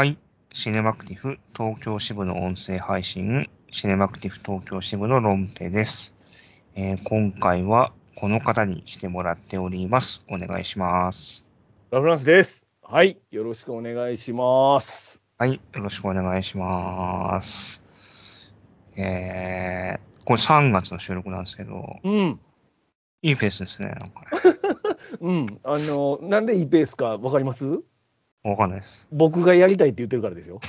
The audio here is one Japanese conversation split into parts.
はい。シネマクティフ東京支部の音声配信、シネマクティフ東京支部のロンペです。今回はこの方に来てもらっております。お願いします。 ラフランスです。はい、よろしくお願いします。 はい。よろしくお願いします。これ3月の収録なんですけど、 うん、 いいペースですね。なんかね。 うん、なんでいいペースかわかります？ わかんないです。 僕がやりたいって言ってるからですよ。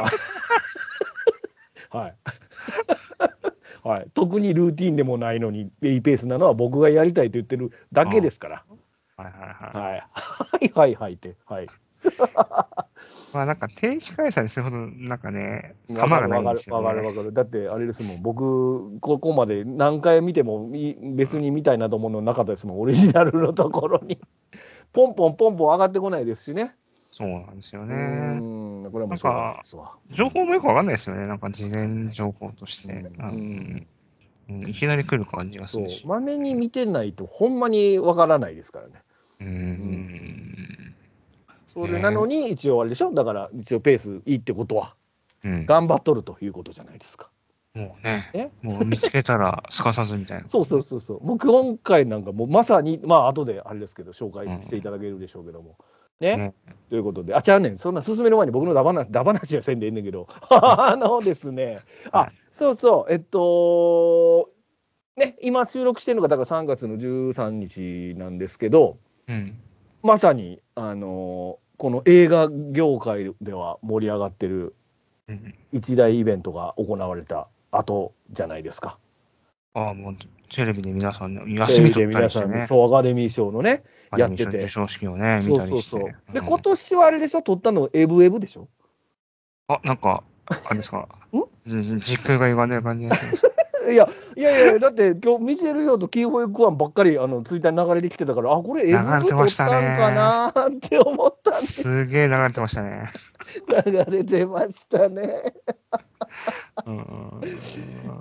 はい。はい。特にルーティンでもないのにいいペースなのは僕がやりたいと言ってるだけですから。 はいはいはい。 はい。はいはいはいって。はい。 まあなんか定期開催にするほどなんかね、 わ玉がないんかるわかるですよね。 わかるわかる。だってあれですもん。僕ここまで何回見ても別に見たいなと思うのなかったですもん。オリジナルのところにポンポンポンポン上がってこないですしね。 そうなんですよね。 これはもなんうしょうがないでか、 すわ。 情報もよくわかんないですよね。なんか事前情報として。いきなり来る感じがするそう、 し。 まめに見てないとほんまにわからないですからね。 うーん。 それなのに一応あれでしょ、だから一応ペースいいってことはうん。 頑張っとるということじゃないですか。 もうね、 えもう見つけたらすかさずみたいな。 そうそうそうそう。もう今回なんかもうまさに、まあ後であれですけど紹介していただけるでしょうけども。ね。 ね。 ということで、ちゃうねん、そんな進める前に僕のダ話はせんでええねんけど、ですね、 はい。 そうそう、ね、今収録してるのがだから3月の13日なんですけど、 うん。 まさに、この映画業界では盛り上がってるうん。 一大イベントが行われた後じゃないですか。 ああ、もうテレビで皆さん、 テレビで休み取ったり皆さん、 してね。 そう、アカデミー賞のね、 アカデミー賞授やってて。 賞式をね、見そうたりして。 そうそう。で、今うん。 年はあれでしょ、撮ったのエブエブでしょ。 あ、なんか、あれですか。 ん時空が歪んでる感じがします。 いやいやいや、だって今日ミシェル・ヨーとキーホイ・クワンばっかりツイッターに流れてきてたから、これエブエ流れブ撮ってましたたんかね。 なーって思ったんです。 すげえ流れてましたね。 流れてましたね。 うん。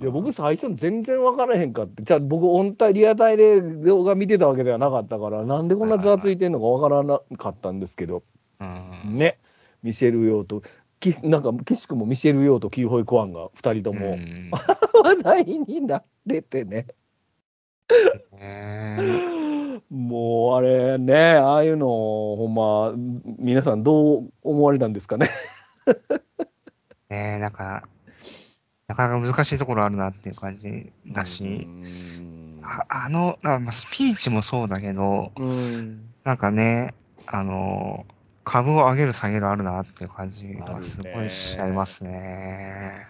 いや僕最初全然分からへんかって、じゃあ僕リアタイで動画見てたわけではなかったから、なんでこんなざわついてんのか分からなかったんですけどうん。 ね。ミシェル・ヨーとなんか岸君もミシェル・ヨーとキーホイ・クワンが2人とも話題になっててね。もうあれね、ああいうのほんま皆さんどう思われたんですかね。 なんか、なかなか難しいところあるなっていう感じうだし、 んスピーチもそうだけど、 うん。 なんかね、あの、株を上げる下げるあるなっていう感じあるがすごいしちゃいまね。 すね。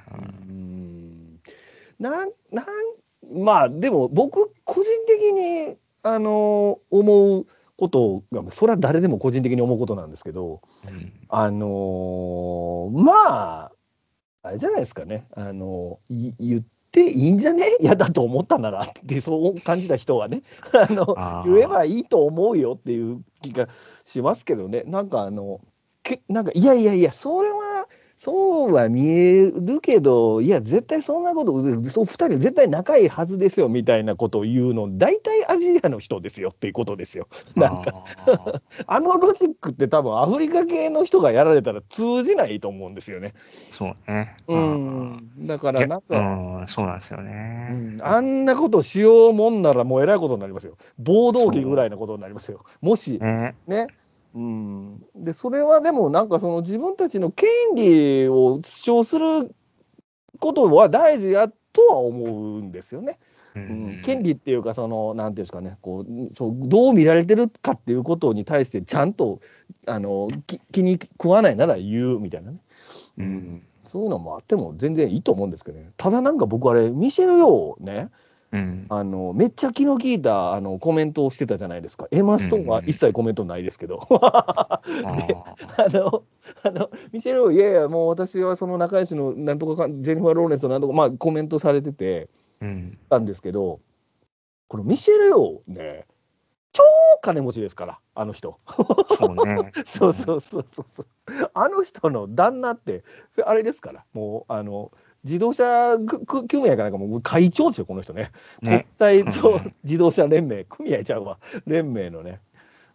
まあでも僕個人的に思うことが、それは誰でも個人的に思うことなんですけど、 うん。 まああれじゃないですかね、言っていいんじゃね、嫌だと思ったならってそう感じた人はね言えあばいいと思うよっていう気がしますけどね。なんかなんかいやいやいや、それはそうは見えるけど、いや絶対そんなこと、そう2人絶対仲いいはずですよみたいなことを言うの大体アジアの人ですよっていうことですよ。なんかあ、 ロジックって多分アフリカ系の人がやられたら通じないと思うんですよね。 そうね。 だからなんか、 そうなんですよね。 あんなことしようもんならもうえらいことになりますよ。暴動期ぐらいそなことになりますよ。もしう。ね。 ね。でそれはでもなんかその自分たちの権利を主張することは大事やとは思うんですよね。権利っていうか、そのなんていうんですかね、そうどう見られてるかっていうことに対してちゃんと気に食わないなら言うみたいなね。そういうのもあっても全然いいと思うんですけどね。ただなんか僕あれミシェル・ヨーね、めっちゃ気の利いたコメントをしてたじゃないですか。エマ・ストーンは一切コメントないですけどでミシェル・ヨー、いやいやもう私はその仲良しのなんとかジェニファー・ローレンスとなんとか、まあ、コメントされててたんですけど、このミシェル・ヨーね、超金持ちですから、あの人。 そうね。 そうそうそうそうそう。あの人の旦那ってあれですから、もう自動車組合かなんかもう会長ですよ、この人ね。国ね。 際自動車連盟、組合ちゃうわ、連盟のね。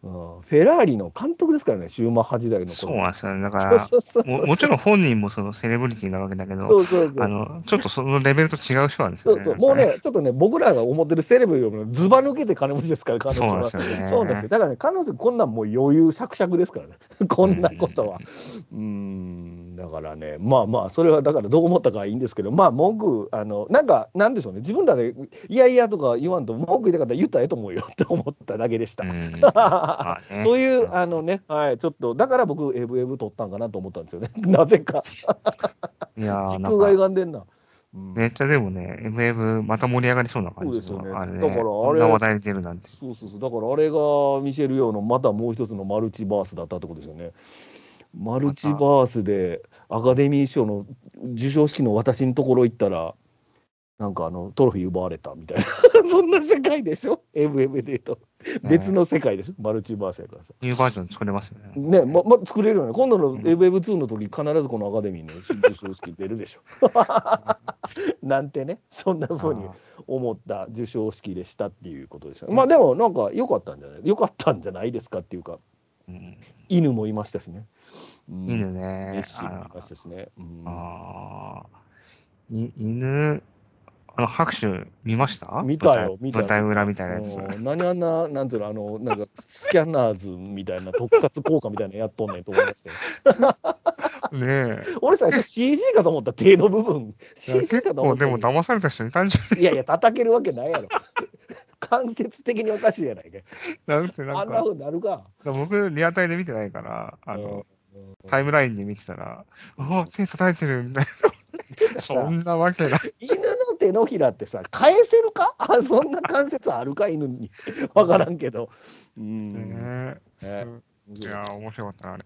フェラーリの監督ですからね、シューマッハ時代のそうなんですよね。だかそうら、 そうそうそうもちろん本人もそのセレブリティなわけだけど、 そうそうそうちょっとそのレベルと違う人なんですよね。 そうそう、もうね、ちょっとね、僕らが思ってるセレブよりもずば抜けて金持ちですから、彼女は。 そうなんですよそうなんですよ。 ね。 だからね、彼女、こんなんもう余裕しゃくしゃくですからね、こんなことは。だからね、まあまあ、それはだからどう思ったかはいいんですけど、まあ、文句、なんか、なんでしょうね、自分らで、いやいやとか言わんと、文句言いたかったら言ったらええと思うよって思っただけでした。 まあね。 という、はい、ちょっと、だから僕、エブエブ取ったんかなと思ったんですよね、なぜか。 いやー、なん時空がか、 歪んでんな。 めっちゃでもね、MF また盛り上がりそうな感じの、 そうですよね。だあれからね、こあれ、 んな話題に出るなんて。 そうそうそう。だからあれがミシェル・ヨーのまたもう一つのマルチバースだったってことですよね。マルまた、 チバースでアカデミー賞の授賞式の私のところ行ったら、なんかトロフィー奪われたみたいな。そんな世界でしょ ?MM で言うと。別ね、 の世界でしょマルチバースやからさ。 ニューバージョン作れますよね。 ね、作れるよね。今度のうん MM2 の時、必ずこのアカデミーの授賞式出るでしょ。なんてね、そんな風にあ思った授賞式でしたっていうことでした。まあでもなんか良かったんじゃない良かったんじゃないですかっていうか、 ー、うん、 犬もいましたしね。 犬メッね、 シもいましたしね。 あ犬、拍手見ました見たよ、見た、見た。 舞台裏みたいなやつ。 何あんな、なんていうの、なんかスキャナーズみたいな特撮効果みたいなのやっとんねんと思いましたよ。 ねえ。 俺最初 CG かと思った、手の部分。 いや CG 結かと思構でもったけど。 騙された人いたんじゃないいやいや、叩けるわけないやろ。間接的におかしいやないかい。 なんてなんか、 あんなふうになるか。 僕、リアタイで見てないから、 うんタイムラインで見てたら、手叩いてるみたいな。そんなわけない。 犬の手のひらってさ、返せるかそんな関節あるか、犬に。わからんけど。 ねえ。 ねいや、面白かったな、あれ。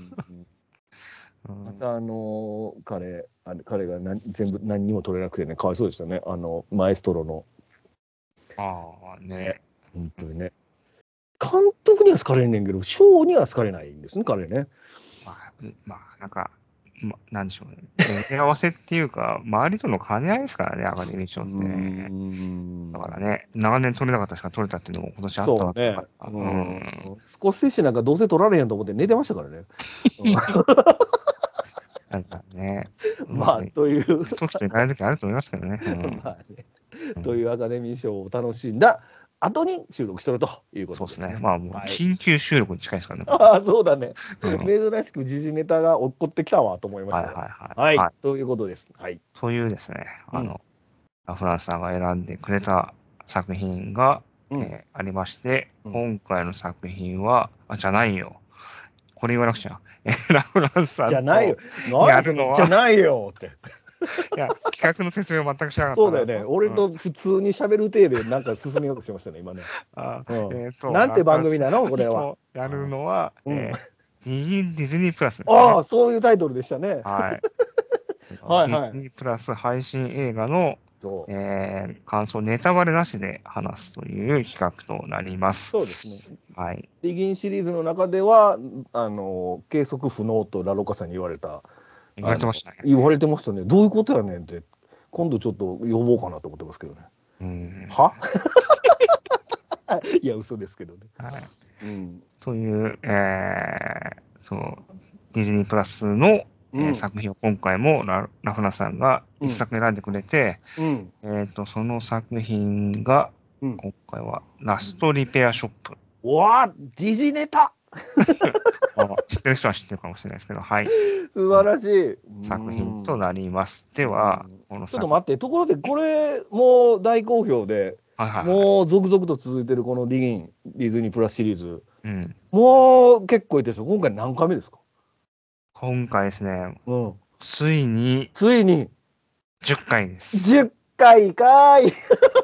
また彼が全部何にも取れなくてね、かわいそうでしたね。マエストロの。 ああ、 ね、 ね。 本当にね。監督には好かれんねんけど、ショーには好かれないんですね、彼ね。 なんか、なんでしょうね。手合わせっていうか、周りとの兼ね合いですからね、アカデミー賞ってね。だからね、長年取れなかった人が取れたっていうのも今年あったわそうね。 けだから。 スコセッシなんかどうせ取られへんと思って寝てましたからね。 なんかね、 まあ、という。 時と行かない時あると思いますけどね。 まあね、というアカデミー賞を楽しんだ後に収録してるということですね。 そうですね。まあもう、 はい、 緊急収録に近いですからね。 ああ、そうだね。 うん珍しく時事ネタが起こってきたわと思いましはいたね。 はいはい。 はい、 はい。 ということです。はい。 というですね、 うんラフランスさんが選んでくれた作品が、 うんありまして、 うん今回の作品は、じゃないよ。これ言わなくちゃ。ラフランスさんとじゃないよ。何ややその、じゃるのは、 ないよって。 いや、企画の説明を全くしなかったなと。 そうだよね。俺と普通に喋る体でなんか進めようとしてましたね、今ね。 あなんてラフランスさ番組なのこれは。 んとやるのは、 うん。 ディズニープラスですね。 ああ、そういうタイトルでしたね。 はい。ディはいはい。 ズニープラス配信映画の、 そう。 感想、ネタバレなしで話すという企画となりまそうですす。 ね。 はい。 ディギンシリーズの中では計測不能とラロカさんに言われた言われてましたね。 言われてましたね。どういうことやねんって今度ちょっと呼ぼうかなと思ってますけどね。 うん。 はいや嘘ですけどね。 はい。 うんという、そう、ディズニープラスの、 うん作品を今回もラフナさんが一作選んでくれて、 うんその作品が、 うん。 今回はラストリペアショップ。 うわ時事ネタ知ってる人は知ってるかもしれないですけど、はい。 素晴らしい作品となります。でうは、 んこのちょっと待ってところでこれもう大好評ではいはいはい。 もう続々と続いてるこのディズニープラスシリーズうん。 もう結構いってるでしょ今回何回目ですか今回ですね、 うん。 ついについに 10回です。 10回かい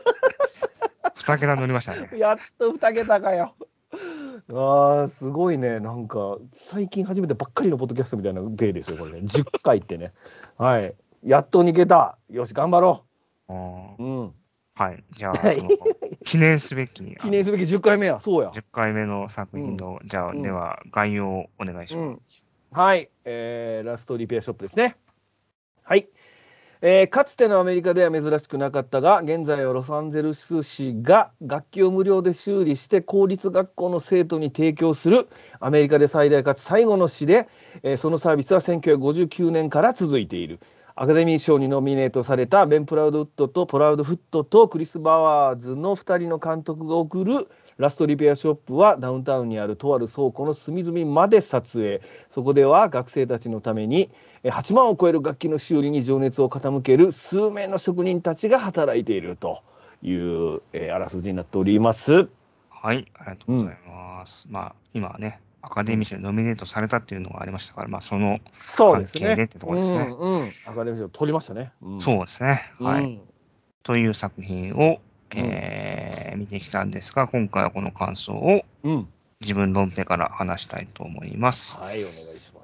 2桁乗りましたね。 やっと2桁かよ。あーすごいね。なんか最近初めてばっかりのポッドキャストみたいなペイですよこれね。10回ってね。はい。やっと2桁。よし頑張ろう。うん。 はい。じゃあ、 はい記念すべき、 記念すべき10回目や。そうや。 10回目の作品の、じゃあ、では、概要をお願いします。 はい。ラストリペアショップですね。はい。 かつてのアメリカでは珍しくなかったが、現在はロサンゼルス市が楽器を無料で修理して公立学校の生徒に提供するアメリカで最大かつ最後の市で、そのサービスは1959年から続いている。アカデミー賞にノミネートされたベン・プラウドウッドとプラウドフットとクリス・バワーズの2人の監督が送るラストリペアショップはダウンタウンにあるとある倉庫の隅々まで撮影。そこでは学生たちのために8万を超える楽器の修理に情熱を傾ける数名の職人たちが働いているという、あらすじになっております。 はい、ありがとうございます。まあ、今はね、アカデミー賞にノミネートされたっていうのがありましたから、まあ、その関係でってところですね。 アカデミー賞取りましたね。 そうですね。はい。という作品を、見てきたんですが、今回はこの感想を自分論ペから話したいと思います。 はい、お願いします。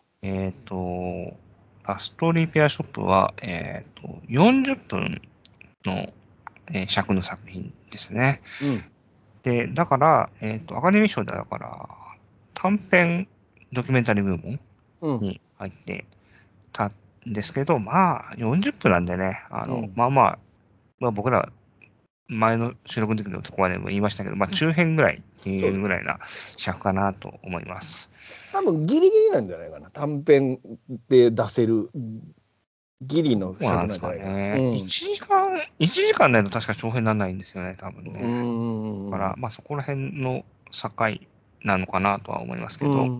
ラストリペアショップは、40分の、尺の作品ですね。で、だから、アカデミー賞ではだから、短編ドキュメンタリー部門に入ってたんですけど、まあ、40分なんでね、まあ、僕ら、前の収録の時のところでも言いましたけど、まあ、中編ぐらいっていうぐらいな尺かなと思います。 多分ギリギリなんじゃないかな。短編で出せるギリの尺なんじゃないかな。 1時間ないと確か長編にならないんですよね、多分ね。だから、まあそこら辺の境なのかなとは思いますけど。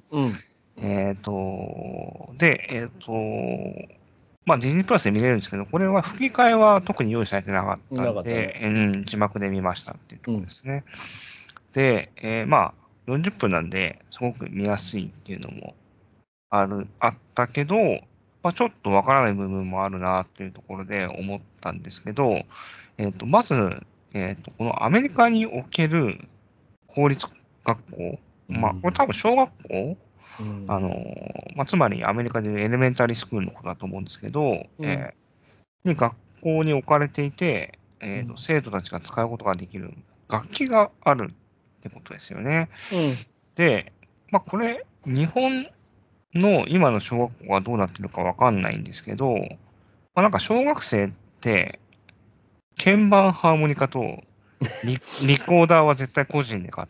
まあディズニープラスで見れるんですけど、これは吹き替えは特に用意されてなかったんで、字幕で見ましたっていうところですね。で、まあ40分なんで、すごく見やすいっていうのもあったけど、まあ、ちょっとわからない部分もあるなっていうところで思ったんですけど、まず、このアメリカにおける公立学校、まあ、これ多分小学校、まあ、つまりアメリカでいうエレメンタリースクールのことだと思うんですけど、に学校に置かれていて、生徒たちが使うことができる楽器があるってことですよね。で、まあ、これ、日本の今の小学校はどうなってるかわかんないんですけど、まあ、なんか小学生って、鍵盤ハーモニカとリコーダーは絶対個人で買って、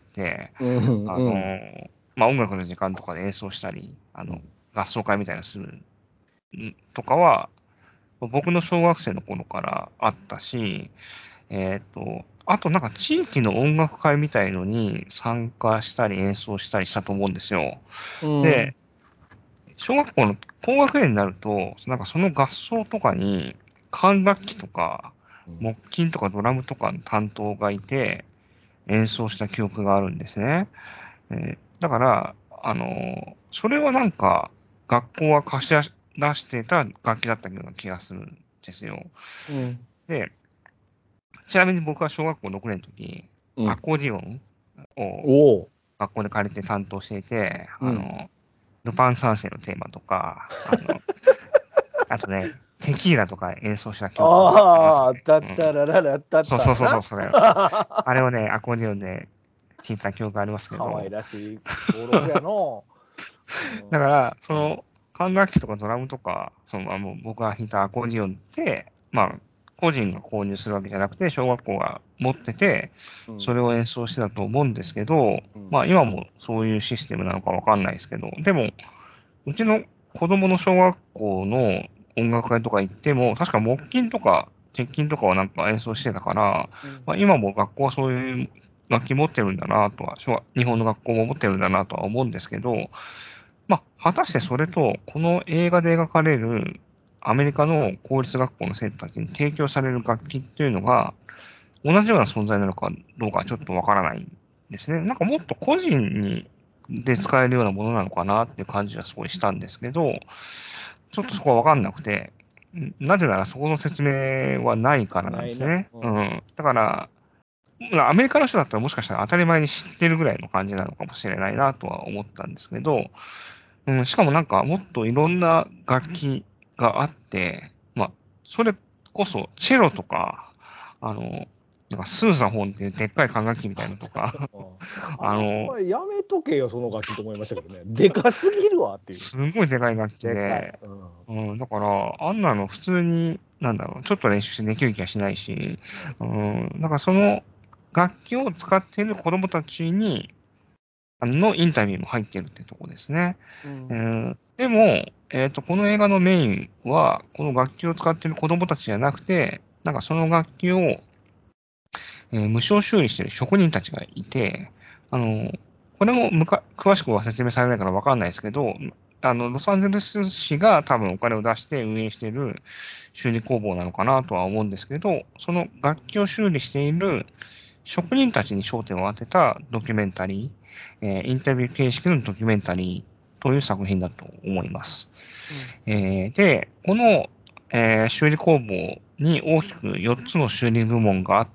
まあ、音楽の時間とかで演奏したり、合奏会みたいなのするとかは、僕の小学生の頃からあったし、あとなんか地域の音楽会みたいのに参加したり演奏したりしたと思うんですよ。で、小学校の高学年になると、なんかその合奏とかに管楽器とか木琴とかドラムとかの担当がいて演奏した記憶があるんですね。だから、それはなんか学校が貸し出してた楽器だったような気がするんですよ。で、ちなみに僕は小学校6年の時、アコーディオンを学校で借りて担当していて、ルパン三世のテーマとか、あとね、テキーラとか演奏した記憶がありますね。 だったらららったったそう、それ。あれをね、アコーディオンで弾いた記憶がありますけど。 可愛らしい頃やの。 だから、その、管楽器とかドラムとか、僕が弾いたアコーディオンって、まあ、個人が購入するわけじゃなくて、小学校が持ってて、それを演奏してたと思うんですけど、まあ今もそういうシステムなのかわかんないですけど、でも、うちの子供の小学校の音楽会とか行っても、確か木琴とか鉄琴とかはなんか演奏してたから、まあ今も学校はそういう楽器持ってるんだなとは、日本の学校も持ってるんだなとは思うんですけど、まあ、果たしてそれと、この映画で描かれるアメリカの公立学校の生徒たちに提供される楽器っていうのが、同じような存在なのかどうかちょっとわからないんですね。なんかもっと個人で使えるようなものなのかなっていう感じはすごいしたんですけど、ちょっとそこはわかんなくて、なぜならそこの説明はないからなんですね。だから、アメリカの人だったらもしかしたら当たり前に知ってるぐらいの感じなのかもしれないなとは思ったんですけど、しかもなんかもっといろんな楽器があって、まあ、それこそチェロとか、 なんかスーザフォンっていうでっかい管楽器みたいなのとか、 お前やめとけよその楽器と思いましたけどね。でかすぎるわっていう。 すごいでかい楽器でかい。 で、だから、あんなの普通に、なんだろう、ちょっと練習してできる気がしないし、だからその楽器を使っている子供たちのインタビューも入っているってとこですね。でも、この映画のメインは、この楽器を使っている子供たちじゃなくて、なんかその楽器を、無償修理している職人たちがいて、これも詳しくは説明されないからわかんないですけど、ロサンゼルス市が多分お金を出して運営している修理工房なのかなとは思うんですけど、その楽器を修理している職人たちに焦点を当てたドキュメンタリー、インタビュー形式のドキュメンタリーという作品だと思います。で、この、修理工房に大きく4つの修理部門があって、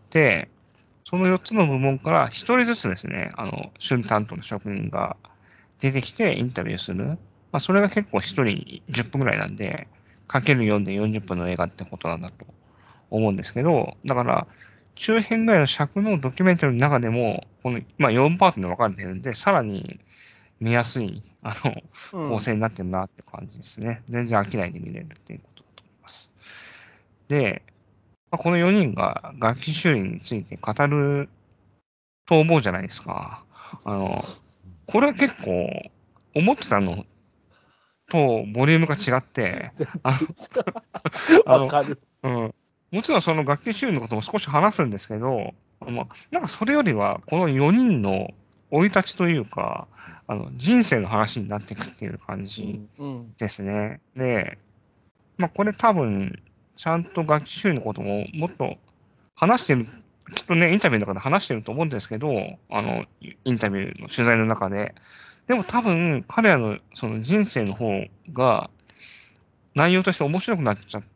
その4つの部門から1人ずつですね、修理担当の職人が出てきてインタビューする。それが結構1人10分ぐらいなんで、かける4で40分の映画ってことなんだと思うんですけど、だから、中編ぐらいの尺のドキュメンタリーの中でも、この、4パートに分かれてるんで、さらに見やすい、構成になってるなって感じですね。全然飽きないで見れるっていうことだと思います。で、この4人が楽器修理について語ると思うじゃないですか。これ結構、思ってたのとボリュームが違って、 わかる。 もちろんその楽器修理のことも少し話すんですけど、なんかそれよりは、この4人の生い立ちというか、人生の話になっていくっていう感じですね。で、これ多分、ちゃんと楽器修理のことももっと話してる、きっとね、インタビューの中で話してると思うんですけど、インタビューの取材の中で。でも多分、彼らのその人生の方が、内容として面白くなっちゃって、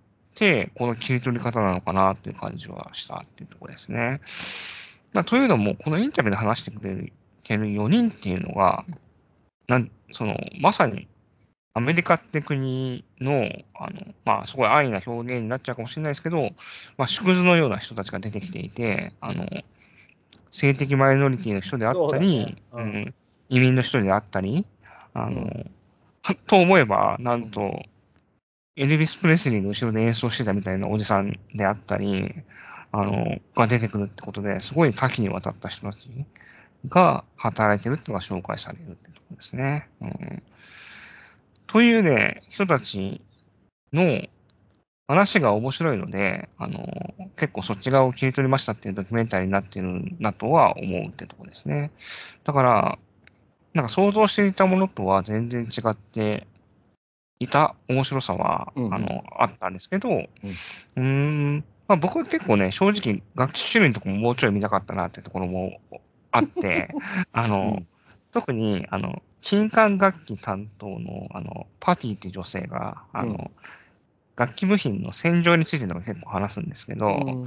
この切り取り方なのかなっていう感じはしたっていうところですね。というのも、このインタビューで話してくれてる4人っていうのが、まさにアメリカって国の、すごい安易な表現になっちゃうかもしれないですけど、縮図のような人たちが出てきていて、性的マイノリティの人であったり、移民の人であったり、と思えば、なんと、エルビス・プレスリーの後ろで演奏してたみたいなおじさんであったり、が出てくるってことで、すごい多岐にわたった人たちが働いてるっていうのが紹介されるってところですね。というね、人たちの話が面白いので、結構そっち側を切り取りましたっていうドキュメンタリーになっているなとは思うってとこですね。だから、なんか想像していたものとは全然違っていた面白さは、あったんですけど、僕は結構ね、正直楽器種類のとこももうちょい見たかったなってところもあって、特に、金管楽器担当の、パティって女性が、楽器部品の洗浄についてのが結構話すんですけど、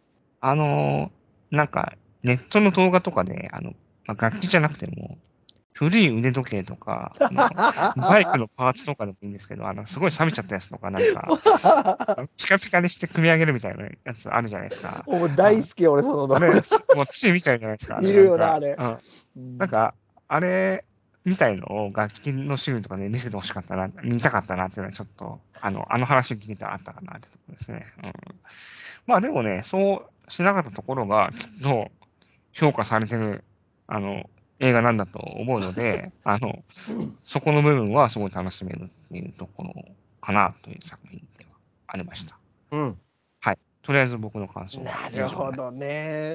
なんか、ネットの動画とかで、楽器じゃなくても、古い腕時計とか、バイクのパーツとかでもいいんですけど、すごい錆びちゃったやつとか、なんか、ピカピカにして組み上げるみたいなやつあるじゃないですか。 もう大好き、俺、その動画。 もうつい見ちゃうじゃないですか。 見るよな、あれ。 なんか、あれみたいのを楽器の種類とかで見せてほしかったな、見たかったなっていうのはちょっと、話を聞いてあったかなってところですね。でもね、そうしなかったところが、きっと評価されてる、映画なんだと思うので、そこの部分はすごい楽しめるっていうところかなという作品ではありました。はい。とりあえず僕の感想は。 なるほどね。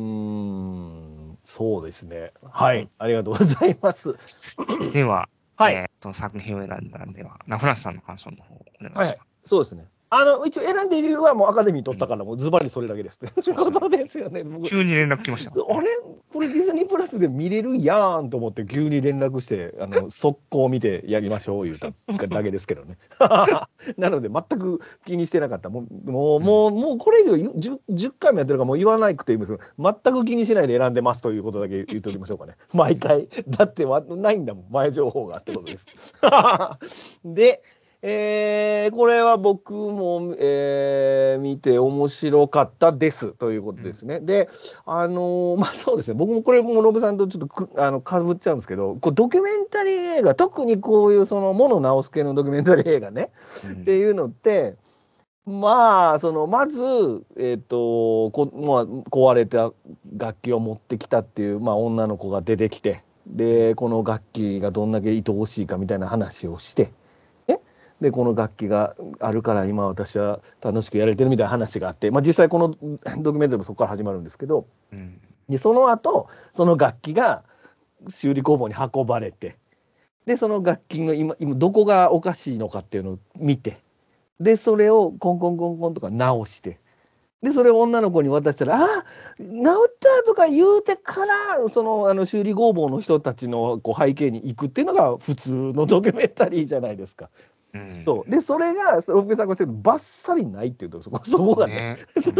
そうですね。はい。ありがとうございます。 では、作品を選んだんでは、ラフランスさんの感想の方をお願いします。 そうですね。一応選んでいる理由はもうアカデミー取ったからもうズバリそれだけですっていうことですよね。 急に連絡来ました。 あれこれディズニープラスで見れるやんと思って急に連絡して速攻見てやりましょう言うただけですけどね。なので全く気にしてなかった。もうこれ以上 10回もやってるからもう言わなくていいんですけど、全く気にしないで選んでますということだけ言っておきましょうかね。毎回だってないんだもん前情報がってことです。でこれは僕も、見て面白かったですということですね。で、まあそうですね、僕もこれもノブさんとちょっとかぶっちゃうんですけど、こうドキュメンタリー映画、特にこういうその物直す系のドキュメンタリー映画ね、っていうのって、まあまず、まあ、壊れた楽器を持ってきたっていう、まあ、女の子が出てきて、でこの楽器がどんだけ愛おしいかみたいな話をして。でこの楽器があるから今私は楽しくやれてるみたいな話があって、まあ、実際このドキュメンタリーもそこから始まるんですけど、でその後その楽器が修理工房に運ばれて、でその楽器の今どこがおかしいのかっていうのを見て、でそれをコンコンコンコンとか直して、でそれを女の子に渡したら「ああ治った」とか言うてから修理工房の人たちのこう背景に行くっていうのが普通のドキュメンタリーじゃないですか。そうでそれがロッペさんがおっしゃるバッサリないっていうとそこがね。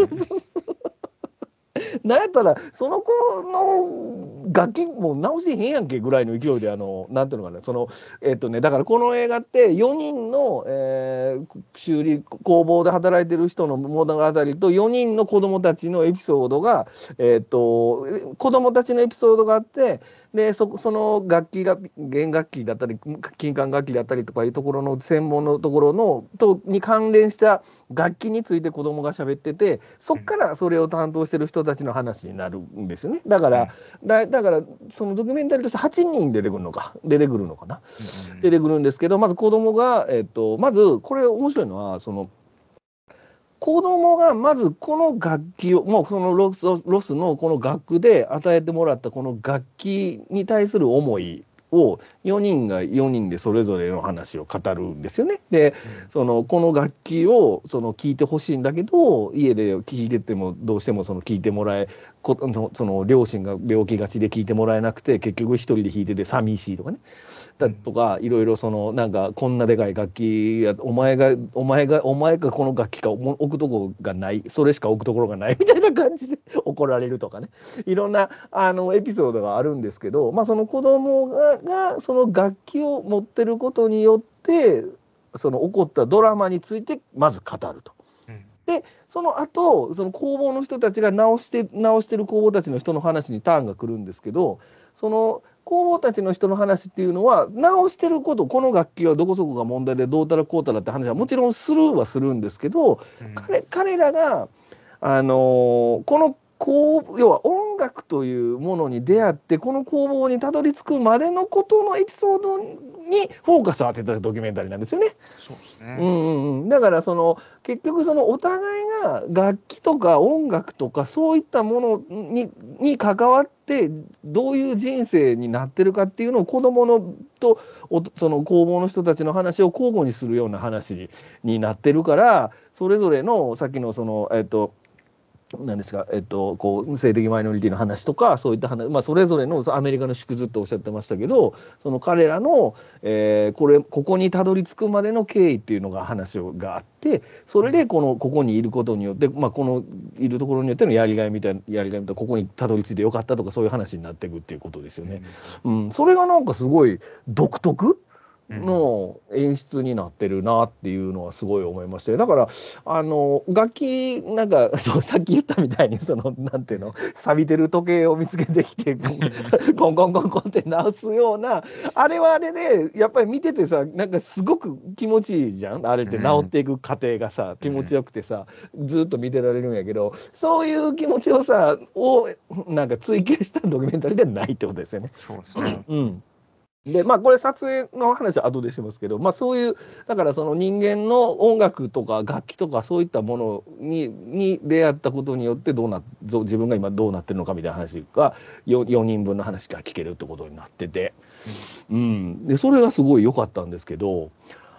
なんやったらその子の楽器もう直しへんやんけぐらいの勢いでなんていうのかなだからこの映画って4人の、修理工房で働いてる人の物語と4人の子供たちのエピソードが子供たちのエピソードがあって、でその楽器が弦楽器だったり金管楽器だったりとかいうところの専門のところのに関連した楽器について子供が喋ってて、そっからそれを担当してる人たちの話になるんですよね。だからそのドキュメンタリーとして8人出てくるのかな、出てくるんですけど、まず子供がまずこれ面白いのは子供がまずこの楽器をもうそのロスのこの楽譜で与えてもらったこの楽器に対する思いを4人が4人でそれぞれの話を語るんですよね。でこの楽器を聴いてほしいんだけど家で聴いててもどうしても聴いてもらえ両親が病気がちで聴いてもらえなくて結局一人で弾いてて寂しいとかね。だとかいろいろなんかこんなでかい楽器やお前がこの楽器か置くとこがないそれしか置くところがないみたいな感じで怒られるとかね、いろんなエピソードがあるんですけど、まあ、その子供がその楽器を持ってることによってその起こったドラマについてまず語ると。でその後その工房の人たちが直してる工房たちの人の話にターンが来るんですけど、その工房たちの人の話っていうのは直してること、この楽器はどこそこが問題でどうたらこうたらって話はもちろんするんですけど、彼らがこの要は音楽というものに出会ってこの工房にたどり着くまでのことのエピソードにフォーカスを当てたドキュメンタリーなんですよね。 そうですね。 だから結局お互いが楽器とか音楽とかそういったものに関わってどういう人生になってるかっていうのを子供とその工房の人たちの話を交互にするような話になってるから、それぞれのさっきの何ですかこう性的マイノリティの話とかそういった話、まあ、それぞれのアメリカの縮図っておっしゃってましたけど、その彼らの、ここにたどり着くまでの経緯っていうのが話があって、それでここにいることによって、まあ、このいるところによってのやりがいみたいなここにたどり着いてよかったとかそういう話になっていくっていうことですよね。それがなんかすごい独特の演出になってるなっていうのはすごい思いまして、だから楽器なんかさっき言ったみたいになんていうの錆びてる時計を見つけてきてコンコンコンコンって直すようなあれはあれでやっぱり見ててさなんかすごく気持ちいいじゃん、あれって直っていく過程がさ気持ちよくてさずっと見てられるんやけど、そういう気持ちよさをなんか追求したドキュメンタリーではないってことですよね。 そうですね。 でまあこれ撮影の話は後でしますけど、まあそういうだから人間の音楽とか楽器とかそういったものに出会ったことによって自分が今どうなってるのかみたいな話が4人分の話が聞けるってことになってて、でそれがすごい良かったんですけど、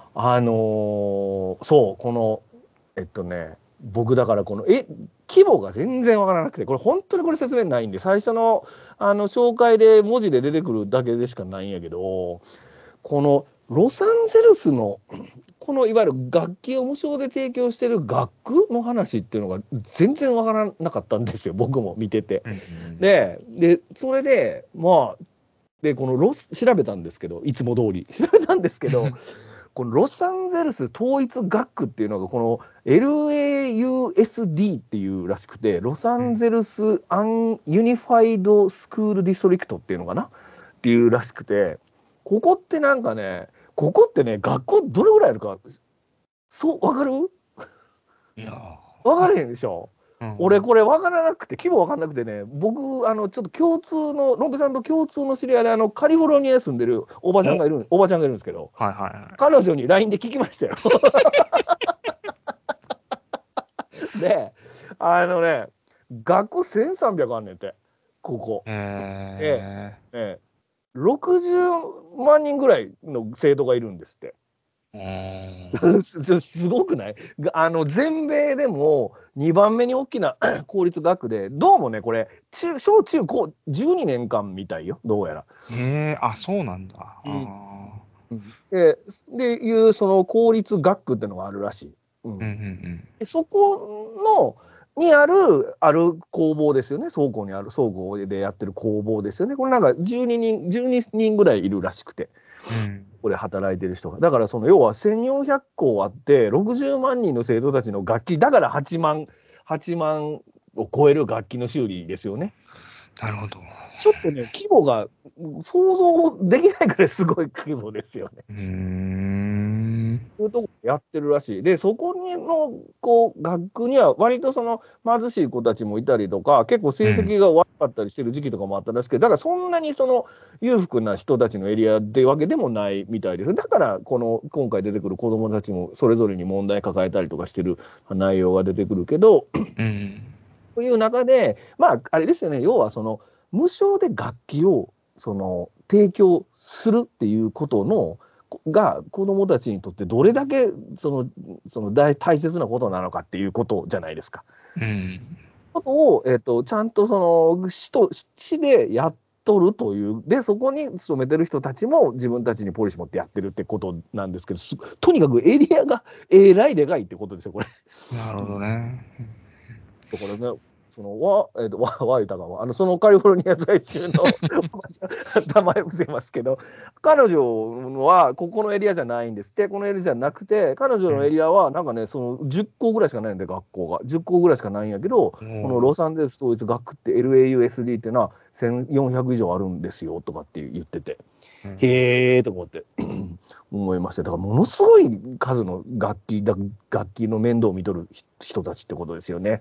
そうこの僕だから規模が全然わからなくて、これ本当にこれ説明ないんで最初の紹介で文字で出てくるだけでしかないんやけど、このロサンゼルスのこのいわゆる楽器を無償で提供してる学区の話っていうのが全然わからなかったんですよ、僕も見てて。でそれでまあで調べたんですけどいつも通り調べたんですけどこのロサンゼルス統一学区っていうのがこの LAUSD っていうらしくて、ロサンゼルスアンユニファイドスクールディストリクトっていうのかなっていうらしくて、ここってなんかね、ここってね、学校どれぐらいあるか、わかる？ いやわからへんでしょ。 ー、 俺これ分からなくて、規模分からなくてね、僕ちょっと共通のロンペさんと共通の知り合いでカリフォルニアに住んでるおばちゃんがいるんですけど、 はいはいはい。 彼女に LINE で聞きましたよ。で、学校1300あんねんて、ここ。ええ、60万人ぐらいの生徒がいるんですって。すごくない？全米でも2番目に大きな公立学区で、どうもね、これ、小中高12年間みたいよ、どうやら。 あ、そうなんだ。 でいうその公立学区ってのがあるらしい。でそこにある工房ですよね、倉庫でやってる工房ですよね。これなんか12人ぐらいいるらしくて。これ働いてる人が。だから要は1400校あって60万人の生徒たちの楽器、だから8万を超える楽器の修理ですよね。 なるほど。 ちょっとね、規模が想像できないくらいすごい規模ですよね。そういうとこやってるらしい。で、そこの学区には、割と貧しい子たちもいたりとか、結構成績が悪かったりしてる時期とかもあったらしくて、だからそんなに裕福な人たちのエリアっていうわけでもないみたいです。だから、今回出てくる子どもたちもそれぞれに問題抱えたりとかしてる内容が出てくるけど、という中で、まあ、あれですよね、要は無償で楽器を提供するっていうことが子どもたちにとってどれだけ大切なことなのかっていうことじゃないですか。ことを、ちゃんと市でやっとるという、でそこに勤めてる人たちも自分たちにポリシー持ってやってるってことなんですけど、とにかくエリアがえらいでかいってことですよ、これ。 なるほどね。 だからね、ワイタがは、そのカリフォルニア在住の名前伏せますけど、彼女はここのエリアじゃないんですって、このエリアじゃなくて、彼女のエリアはなんかね、10校ぐらいしかないんで、学校が。10校ぐらいしかないんやけど、このロサンゼルス統一学区って LAUSD っていうのは1400以上あるんですよとかって言ってて、へーと思って思いました。だからものすごい数の楽器の面倒を見とる人たちってことですよね。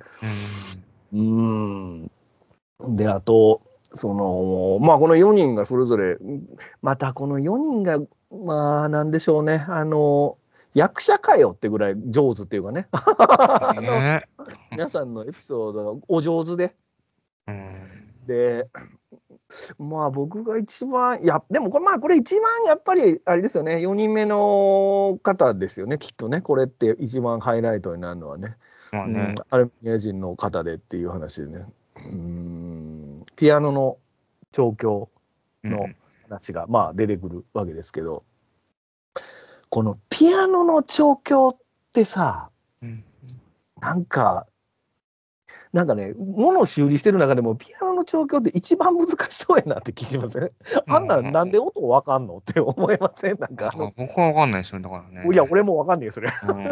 で、あと、まあ、この4人がそれぞれ、またこの4人が、まあ、なんでしょうね、役者かよってぐらい上手っていうかね、皆さんのエピソードがお上手で、で、まあ、僕が一番、でもこれ一番やっぱり、あれですよね、4人目の方ですよね、きっとね、これって一番ハイライトになるのはね。アルメニア人の方でっていう話でね、ピアノの調教の話が、まあ、出てくるわけですけど、このピアノの調教ってさ、なんかね、物を修理してる中でも、ピアノの調教って一番難しそうやなって気しません？あんなんなんで音わかんのって思いません？なんか僕はわかんないですよ、だからね。 いや、俺もわかんねえよ、それ。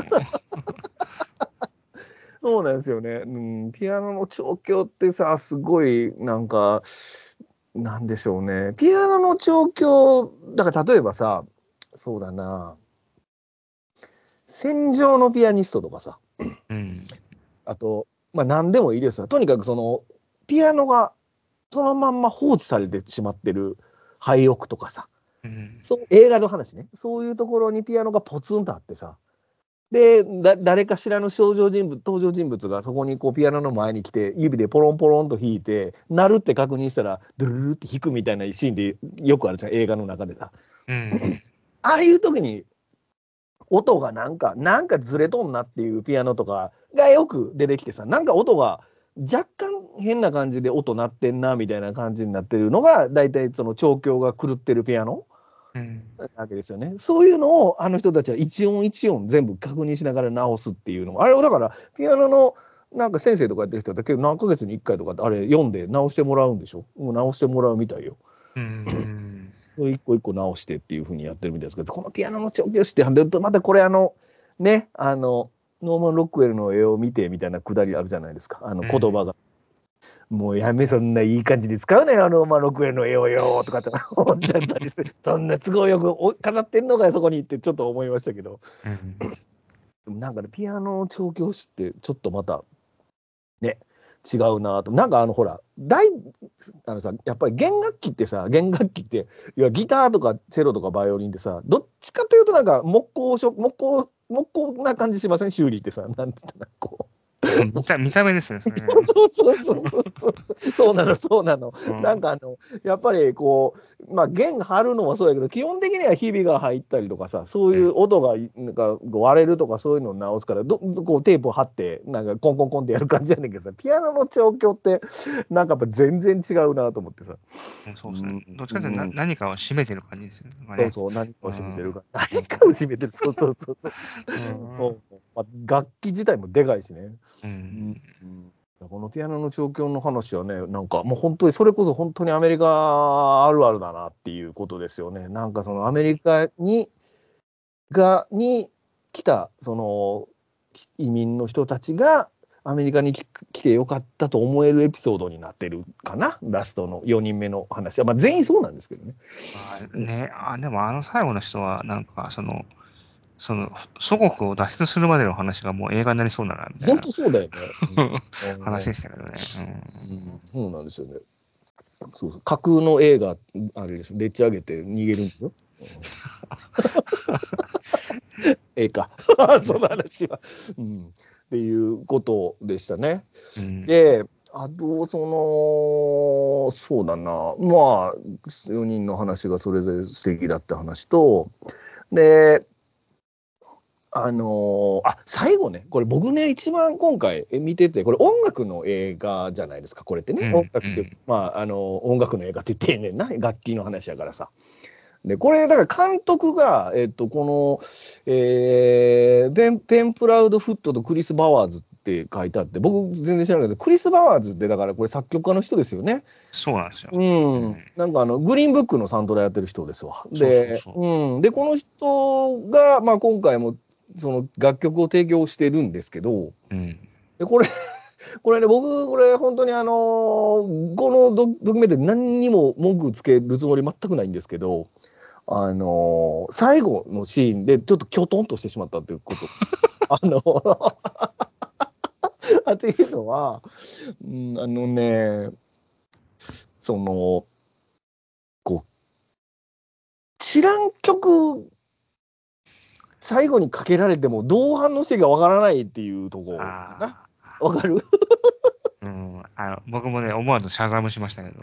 そうなんですよね。ピアノの調教ってさ、すごい、なんか、なんでしょうね。ピアノの調教、だから例えばさ、そうだな、戦場のピアニストとかさ、あと、まあ何でもいいですよ。とにかくピアノがそのまんま放置されてしまってる廃屋とかさ、映画の話ね、そういうところにピアノがポツンとあってさ、で、誰かしらの登場人物がそこにピアノの前に来て、指でポロンポロンと弾いて、鳴るって確認したら、ドゥルルルって弾くみたいなシーンでよくあるじゃん、映画の中でさ。ああいう時に、音がなんかずれとんなっていうピアノとかがよく出てきてさ、なんか音が若干変な感じで音鳴ってんなみたいな感じになってるのが、大体調教が狂ってるピアノ。わけですよね。そういうのをあの人たちは一音一音全部確認しながら直すっていうのも、あれをだからピアノのなんか先生とかやってる人だけど何ヶ月に1回とかってあれ読んで直してもらうんでしょ。もう直してもらうみたいよ。 一個一個直してっていうふうにやってるみたいですけど、このピアノの調教師ってまたこれね、ノーマン・ロックウェルの絵を見てみたいなくだりあるじゃないですか、言葉が。もうやめ、そんないい感じで使うねよ、ノーマン・ロックウェルの絵をよとかって思っちゃったりする。そんな都合よく飾ってんのかよ、そこにってちょっと思いましたけど。なんかね、ピアノの調教師ってちょっとまた、ね、違うなと。なんかほら、やっぱり弦楽器って、いやギターとかチェロとかバイオリンってさ、どっちかというとなんか木工な感じしません？修理ってさ、なんて言ったらこう。 見た目ですね。 そうなの。なんかやっぱりこう、まあ弦張るのもそうやけど、基本的にはひびが入ったりとかさ、そういう音がなんか割れるとかそういうのを直すから、こうテープを貼ってなんかコンコンコンってやる感じやねんけどさ、ピアノの調教ってなんかやっぱ全然違うなと思ってさ。 そうですね。どっちかというと何かを締めてる感じですよね。 何かを締めてるか。何かを締めてる。楽器自体もでかいしね。このピアノの調教の話はね、なんかもう本当にそれこそ本当にアメリカあるあるだなっていうことですよね。なんかそのアメリカに来たその移民の人たちがアメリカに来てよかったと思えるエピソードになってるかな、ラストの4人目の話は。まあ全員そうなんですけどね。 でも最後の人はなんかその祖国を脱出するまでの話がもう映画になりそうだなみたいな。 本当そうだよね。 話でしたけどね。 そうなんですよね。そう架空の映画あれでしょ、でっち上げて逃げるんですよ。かその話は、っていうことでしたね。で、あとそうだな、まあ4人の話がそれぞれ素敵だった話と、で最後ね、これ僕ね一番今回見てて、これ音楽の映画じゃないですか、これってね、音楽って音楽の映画って言ってんねんな、楽器の話やからさ。でこれだから監督がこのペンプラウドフットとクリス・バワーズって書いてあって、僕全然知らないけど、クリス・バワーズってだからこれ作曲家の人ですよね。 そうなんですよ。 なんかグリーンブックのサントラやってる人ですわ。でこの人が今回もその楽曲を提供してるんですけど、でこれね、僕これ本当にこのドキュメンタリー何にも文句つけるつもり全くないんですけど、最後のシーンでちょっときょとんとしてしまったということ。っていうのは、こう知らん曲最後にかけられてもどう反応していいかわからないっていうところかな。わかる？ 僕もね思わずシャザムしましたけど。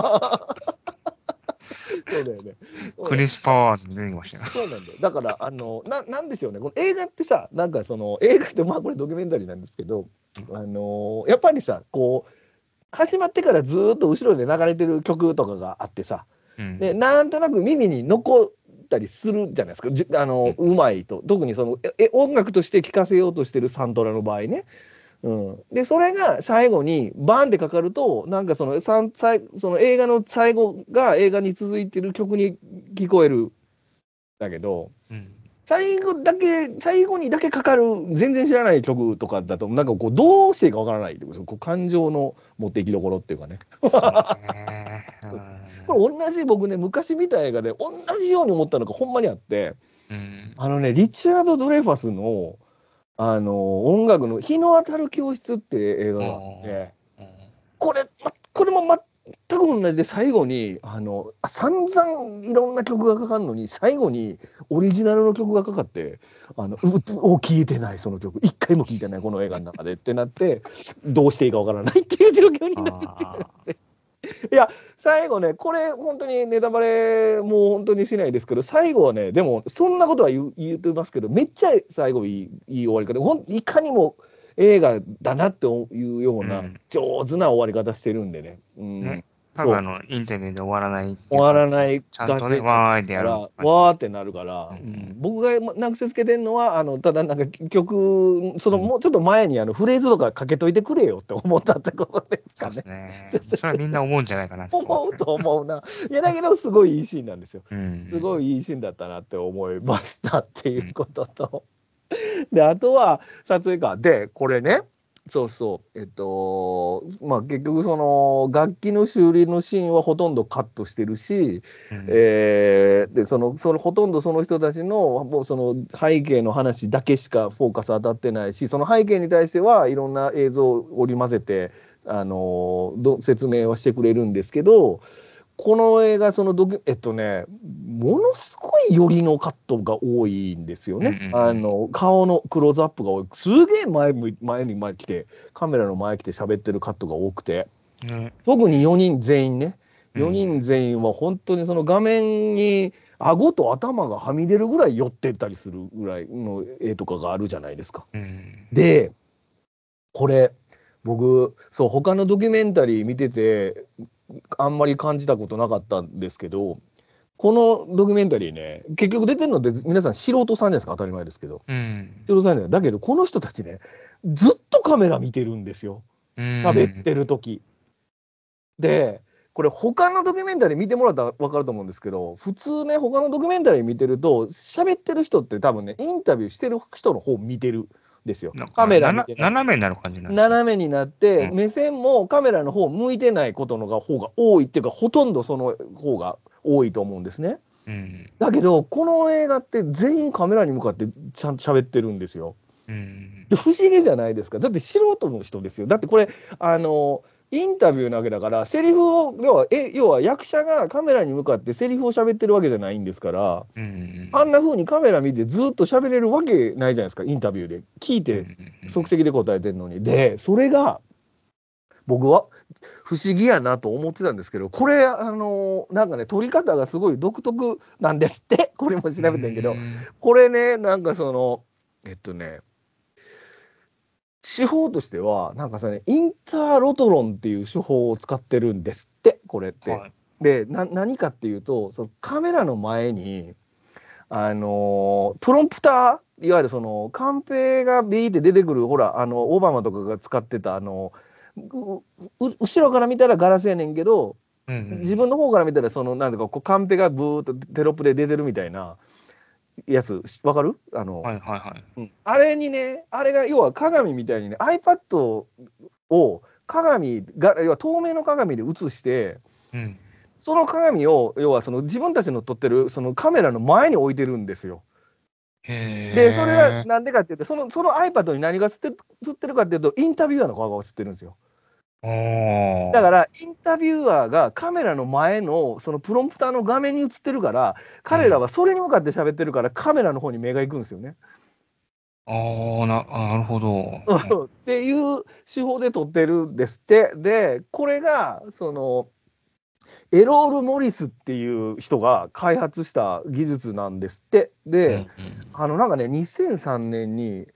そうだよね。 クリス・パワーズ出てきましたよ。 そうなんだよ。だからなんですよね。この映画ってさ、なんか映画ってこれドキュメンタリーなんですけど、やっぱりさこう始まってからずっと後ろで流れてる曲とかがあってさ、でなんとなく耳に残ったりするじゃないですか。うまいと、特に音楽として聴かせようとしてるサントラの場合ね。でそれが最後にバーンってかかると、なんかその映画の最後が映画に続いてる曲に聞こえるんだけど、最後にだけかかる全然知らない曲とかだと、なんかこうどうしていいかわからないってこと、感情の持っていきどころっていうかね。これ同じ、僕ね昔見た映画で同じように思ったのがほんまにあって、リチャード・ドレファスの音楽の日の当たる教室って映画があって、これも全く同じで、最後に散々いろんな曲がかかるのに、最後にオリジナルの曲がかかって、聴いてない、その曲一回も聴いてないこの映画の中でってなって、どうしていいかわからないっていう状況になってて。いや最後ね、これ本当にネタバレもう本当にしないですけど、最後はね、でもそんなことは言ってますけど、めっちゃ最後いい終わり方、いかにも映画だなっていうような上手な終わり方してるんでね。 ただのインタビューで終わらないっていう終わらないちゃんとね、 感じわーいでやるから感じです。 わーってなるから、僕がなんかつけてるのはただなんか曲もうちょっと前にフレーズとかかけといてくれよって思ったってことですかね。 そうですね。それはみんな思うんじゃないかなと思うと思うな。いやだけどすごいいいシーンなんですよ。すごい。 いいいシーンだったなって思いましたっていうことと、であとは撮影かでこれね、そうそうまあ結局その楽器の修理のシーンはほとんどカットしてるし、でそのほとんどその人たちのもうその背景の話だけしかフォーカス当たってないし、その背景に対してはいろんな映像を織り交ぜて説明はしてくれるんですけど、この映画そのものすごい寄りのカットが多いんですよね。顔のクローズアップが多い。すげえ前に来てカメラの前来て喋ってるカットが多くて、特に4人全員ね、4人全員は本当にその画面に顎と頭がはみ出るぐらい寄ってったりするぐらいの絵とかがあるじゃないですか。でこれ僕そう他のドキュメンタリー見ててあんまり感じたことなかったんですけど、このドキュメンタリーね、結局出てるのって皆さん素人さんじゃないですか、当たり前ですけど、素人さんじゃない。だけどこの人たちね、ずっとカメラ見てるんですよ、喋ってる時で。これ他のドキュメンタリー見てもらったら分かると思うんですけど、普通ね他のドキュメンタリー見てると喋ってる人って多分ねインタビューしてる人の方見てるですよ。カメラ見てない。 斜めになる感じなんですね。 斜めになって、目線もカメラの方向いてないことの方が多いっていうか、ほとんどその方が多いと思うんですね。だけどこの映画って全員カメラに向かってちゃんと喋ってるんですよ。で不思議じゃないですか。だって素人の人ですよ。だってこれインタビューなわけだから、セリフを要は役者がカメラに向かってセリフを喋ってるわけじゃないんですから、あんな風にカメラ見てずっと喋れるわけないじゃないですか。インタビューで聞いて即席で答えてるのに。でそれが僕は不思議やなと思ってたんですけど、これなんかね撮り方がすごい独特なんですって。これも調べてんけど、これねなんかその手法としてはなんかインターロトロンっていう手法を使ってるんですってこれって。で何かっていうと、そのカメラの前にプロンプター、いわゆるそのカンペがビーって出てくる、ほらオバマとかが使ってた後ろから見たらガラスやねんけど、自分の方から見たらそのなんていうかこうカンペがブーっとテロップで出てるみたいなやつわかる？あれにね、あれが要は鏡みたいにね iPad を鏡が要は透明の鏡で映して、その鏡を要はその自分たちの撮ってるそのカメラの前に置いてるんですよ。でそれはなんでかっていうと、その iPad に何が映ってるかっていうとインタビュアーの顔が映ってるんですよ。だからインタビュアーがカメラの前のそのプロンプターの画面に映ってるから、彼らはそれに向かって喋ってるからカメラの方に目が行くんですよね。 なるほど。 っていう手法で撮ってるんですって。でこれがそのエロール・モリスっていう人が開発した技術なんですって。で、なんかね2003年に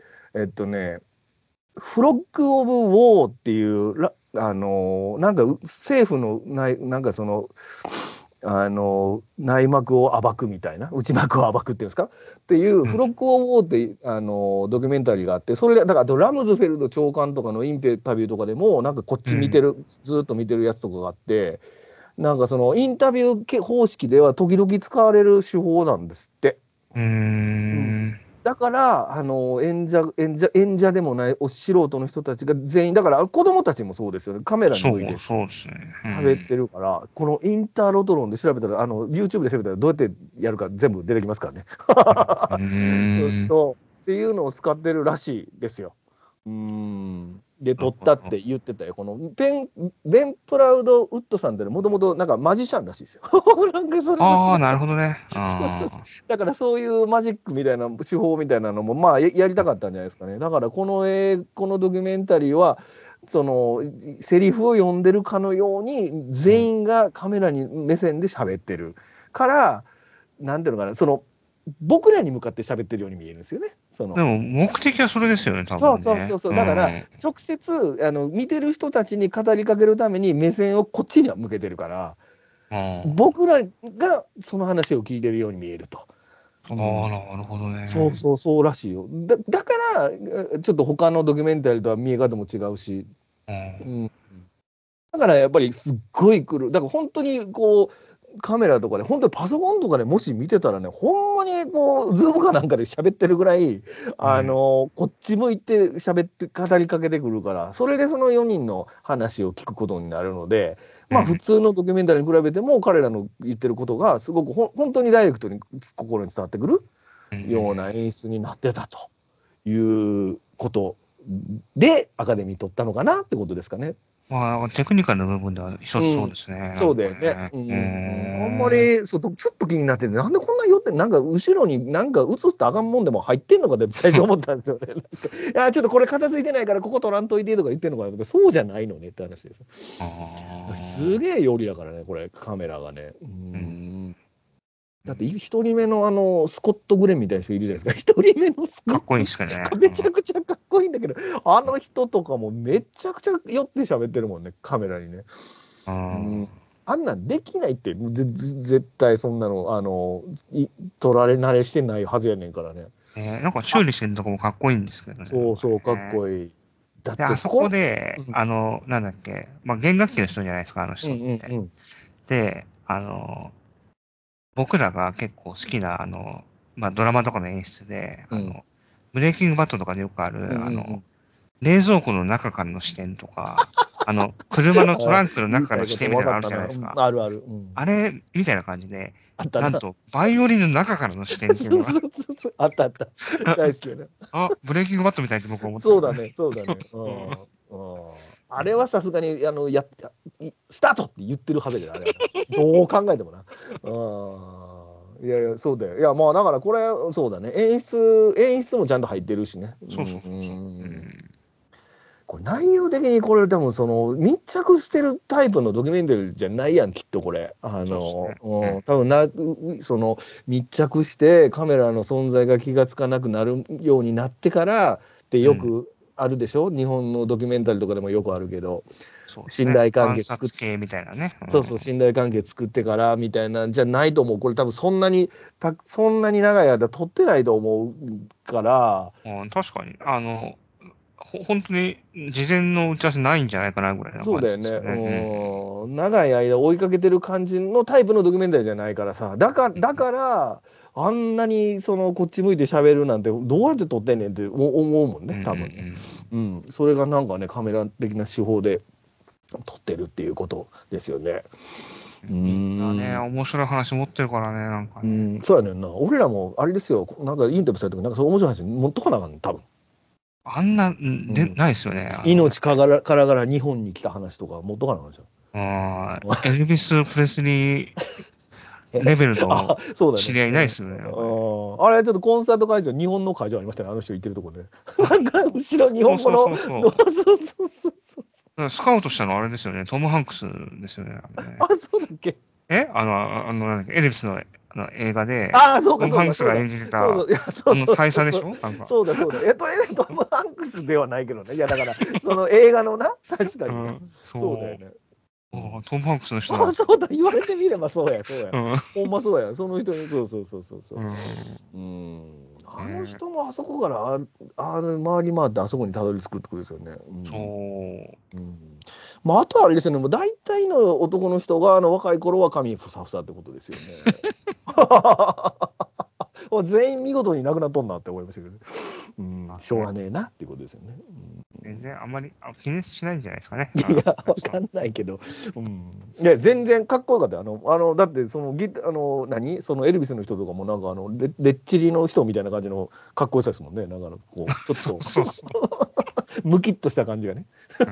フロッグ・オブ・ウォーっていうなんか政府のなんかその内幕を暴くみたいな、内幕を暴くっていうんですかっていうフロッグ・オブ・ウォーってドキュメンタリーがあって、それでだからラムズフェルド長官とかのインタビューとかでもなんかこっち見てる、ずっと見てるやつとかがあって、なんかそのインタビュー方式では時々使われる手法なんですって。だから演者でもないお素人の人たちが全員、だから子供たちもそうですよね、カメラに向いて喋ってるから、このインターロトロンで調べたらYouTube で調べたらどうやってやるか全部出てきますからね。っていうのを使ってるらしいですよ。で撮ったって言ってたよ。このベン・プラウド・ウッドさんってもともとなんかマジシャンらしいですよ。なんかそれなるほどね。 だからそういうマジックみたいな手法みたいなのもまあやりたかったんじゃないですかね。だからこのドキュメンタリーはそのセリフを読んでるかのように全員がカメラに目線で喋ってるから、なんていうのかな、その僕らに向かって喋ってるように見えるんですよね。 そのでも目的はそれですよね、多そう分ね。 そうそうそう、だから直接見てる人たちに語りかけるために目線をこっちには向けてるから、僕らがその話を聞いてるように見えると。 ああ、なるほどね。 そうそうそうらしいよ。だからちょっと他のドキュメンタリーとは見え方も違うし、だからやっぱりすっごい来る。だから本当にこうカメラとかで、本当にパソコンとかでもし見てたらね、ほんまにこうズームかなんかで喋ってるぐらい、こっち向いて喋って語りかけてくるから、それでその4人の話を聞くことになるので、まあ普通のドキュメンタリーに比べても彼らの言ってることがすごく本当にダイレクトに心に伝わってくるような演出になってたということでアカデミー取ったのかなってことですかね。 まあ、テクニカルの部分では一つそうですね。 そうだよね。あんまりずっと気になってて、なんでこんな寄って、なんか後ろになんか映ったらあかんもんでも入ってんのかって最初思ったんですよね。なんかいや、ちょっとこれ片付いてないからここ取らんといてとか言ってんのかなって、そうじゃないのねって話です。すげえ寄りだからね、これ、カメラがね。だって一人目のスコット・グレンみたいな人いるじゃないですか。一人目のスコット。 かっこいいですかね。 めちゃくちゃかっこいいんだけど、あの人とかもめちゃくちゃ寄って喋ってるもんね、カメラにね。あんなんできないって、絶対そんなの、撮られ慣れしてないはずやねんからね。 なんか修理してるとこもかっこいいんですけどね。 そうそう、かっこいい。だっで、 てあそこで、なんだっけ、まあ、弦楽器の人じゃないですか、あの人って。で、僕らが結構好きな、まあ、ドラマとかの演出で、ブレイキングバットとかでよくある、冷蔵庫の中からの視点とか、車のトランクの中からの視点みたいなのあるじゃないですか。 あるある。 あれみたいな感じで、 なんと、バイオリンの中からの視点っていうのが。 あったあった。大好きやな。 ブレイキングバットみたいって僕は思ってそうだね、そうだね。あれはさすがにスタートって言ってるはずだけど、あれはどう考えてもな。いやいや、そうだよ。いや、まあだからこれ、そうだね。演出もちゃんと入ってるしね。 そうそうそう。 これ内容的にこれでも密着してるタイプのドキュメンタリーじゃないやん、きっとこれ。多分密着してカメラの存在が気がつかなくなるようになってからってよくあるでしょ、日本のドキュメンタリーとかでもよくあるけど、信頼関係作ってみたいなね。 そうそう、信頼関係作ってからみたいなんじゃないと思う。これ多分そんなに長い間撮ってないと思うから。 確かに。本当に事前の打ち合わせないんじゃないかなぐらいな感じですね。 そうだよね。長い間追いかけてる感じのタイプのドキュメンタリーじゃないからさ。だからあんなにこっち向いて喋るなんてどうやって撮ってんねんって思うもんね、多分ね。それがなんかね、カメラ的な手法で撮ってるっていうことですよね。 みんなね、面白い話持ってるからね、なんかね。 そうやねんな。俺らもあれですよ、なんかインタビューされた時なんかそう面白い話持っとかなあかんねん、多分。 あんな、ないですよね。 命からがら日本に来た話とか持っとかなあかんじゃん。エルビス・プレスリーレベルの知り合いいないですよね。 あれちょっとコンサート会場、日本の会場ありましたね、あの人行ってるところで。なんか後ろ日本語の。そう。 スカウトしたのあれですよね、トム・ハンクスですよね。 そうだっけ。 なんかエルビスの映画で、 トム・ハンクスが演じてた、大佐でしょ。 そうだ。トム・ハンクスではないけどね。いや、だから、その映画のな、確かに。そうだよね。 トム・ハンクスの人だ。そうだ、言われてみればそうや。ほんまそうや。その人に、そう。あの人もあそこから回り回ってあそこにたどり着くってことですよね。まあ、あとはあれですよね、もう大体の男の人が若い頃は髪ふさふさってことですよね。全員見事になくなっとんなって思いましたけど、しょうがねえなっていうことですよね。 全然あんまり気にしないんじゃないですかね。 いや、わかんないけど、いや、全然かっこよかったよ。だってそのエルビスの人とかもなんかレッチリの人みたいな感じのかっこよさですもんね。なんかこうちょっとムキッとした感じがね。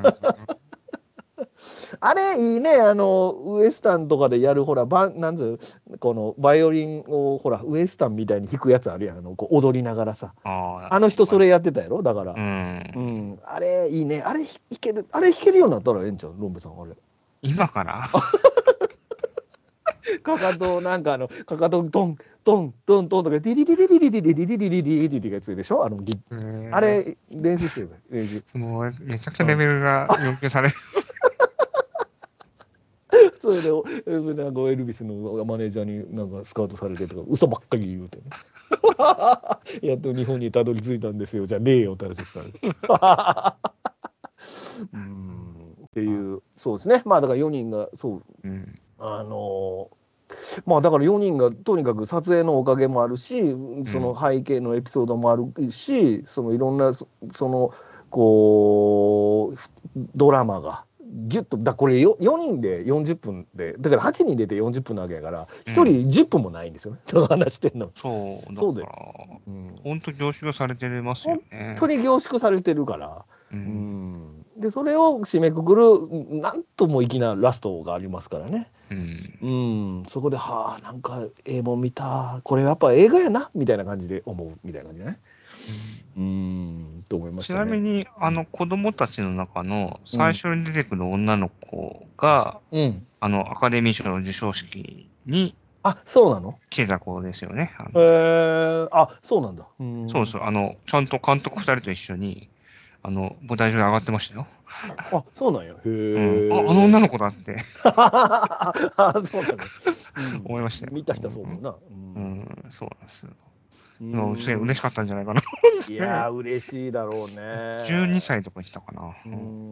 あれいいね、ウエスタンとかでやるほらこのバイオリンをほらウエスタンみたいに弾くやつあるやん、こう踊りながらさ。あの人それやってたやろ、だから。あれいいね、あれ弾けるようになったらええんちゃう、ロンベさん、あれ。 今からかかとなんかかかとトントントントンとかディリリリリリリリリリリリリリリがやつでしょ、あれ練習してる練習。 めちゃくちゃレベルが要求される。 それでなんかエルビスのマネージャーになんかスカウトされてとか嘘ばっかり言うてね。やっと日本にたどり着いたんですよ、じゃあねえよって話ですから。っていう、そうですね。まあだから4人がそう、まあだから4人がとにかく撮影のおかげもあるし、その背景のエピソードもあるし、そのいろんなそのこうドラマがギュッとこれ4人で40分で、だから8人出て40分なわけやから1人10分もないんですよね。だから話してんの。 そうだから本当凝縮されてますよね。 本当に凝縮されてるから。でそれを締めくくるなんとも粋なラストがありますからね。そこではあなんかもん見た、これやっぱ映画やなみたいな感じで思うみたいな感じね。と思いましたね。 ちなみに子供たちの中の最初に出てくる女の子が、アカデミー賞の授賞式にそうなの？ 来てた子ですよね。 そうなんだ。 そうそう、ちゃんと監督2人と一緒に舞台上に上がってましたよ。 そうなんや。へえ。あの女の子だって。 そうなんだ。 思いましたよ。 見た人はそう思うな。 そうなんですよ。嬉しかったんじゃないかな。 いやー、嬉しいだろうね。 12歳とか言ってたかな。